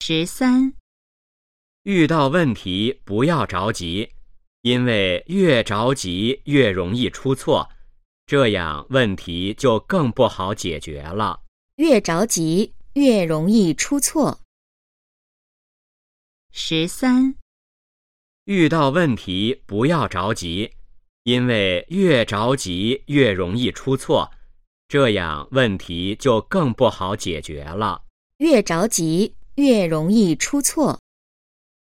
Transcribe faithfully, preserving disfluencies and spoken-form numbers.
十三， 遇到问题不要着急，因为越着急越容易出错，这样问题就更不好解决了。 越着急越容易出错。 十三， 遇到问题不要着急，因为越着急越容易出错，这样问题就更不好解决了。 越着急越容易出错。